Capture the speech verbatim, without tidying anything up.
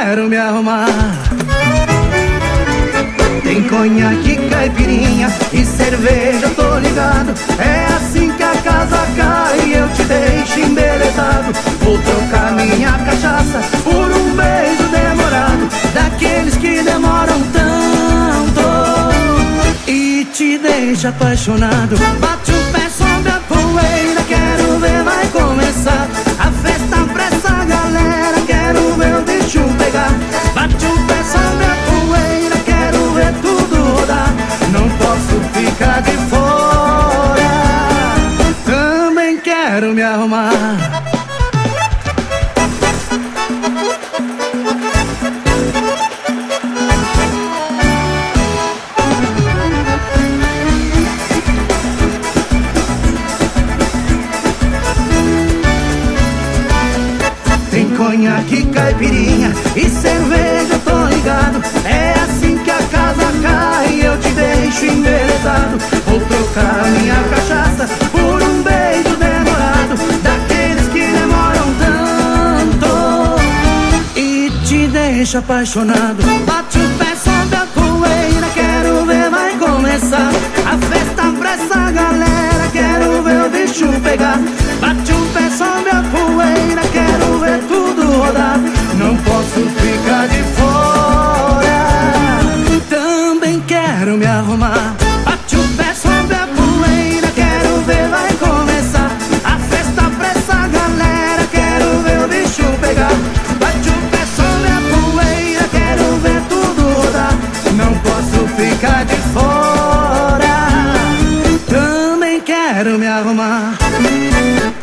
quero me arrumar. Tem conhaque, caipirinha e cerveja, tô ligado. É assim que a casa cai e eu te deixo embelezado. Vou trocar minha cachaça por um beijo demorado, daqueles que demoram tanto e te deixa apaixonado. Bate o pé sobre a poeira, quero ver, vai começar a festa pra essa galera. Quero ver o bicho pegar. Bate o pé sobre a poeira, quero ver tudo rodar. Não posso ficar de fora, também quero me arrumar. Tem conhaque, caipirinha e cerveja, tô ligado. É assim que a casa cai e eu te deixo embelezado. Vou trocar minha cachaça por um beijo demorado, daqueles que demoram tanto e te deixa apaixonado. Bate o pé sobre a poeira, quero ver, vai começar a festa pra essa galera. Quero ver o bicho pegar. Bate o pé sobre a poeira, quero ver tudo rodar. Não posso ficar de fora, também quero me arrumar. Bate o pé sobre a poeira, quero ver, vai começar a festa pra essa galera. Quero ver o bicho pegar. Bate o pé sobre a poeira, quero ver tudo rodar. Não posso ficar de fora, também quero me arrumar.